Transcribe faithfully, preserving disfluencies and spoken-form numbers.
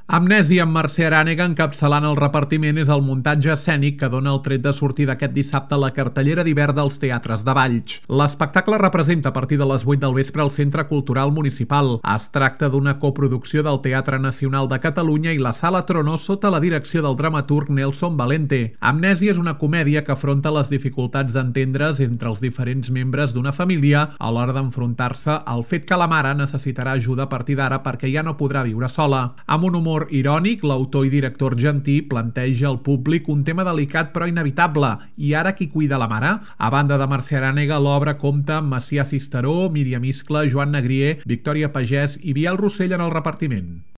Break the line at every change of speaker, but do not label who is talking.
Amnèsia amb Mercè Arànega encapçalant el repartiment és el muntatge escènic que dona el tret de sortida aquest dissabte a la cartellera d'hivern dels teatres de Valls. L'espectacle representa a partir de les vuit del vespre al Centre Cultural Municipal. Es tracta d'una coproducció del Teatre Nacional de Catalunya i la Sala Tronó sota la direcció del dramaturg Nelson Valente. Amnèsia és una comèdia que afronta les dificultats d'entendre's entre els diferents membres d'una família a l'hora d'enfrontar-se al fet que la mare necessitarà ajuda a partir d'ara perquè ja no podrà viure sola. Amb un humor irònic, l'autor i director argentí planteja al públic un tema delicat però inevitable. I ara qui cuida la mare? A banda de Mercè Arànega, l'obra compta amb Macià Cisteró, Míriam Iscle, Joan Negrier, Victòria Pagès i Biel Rossell en el repartiment.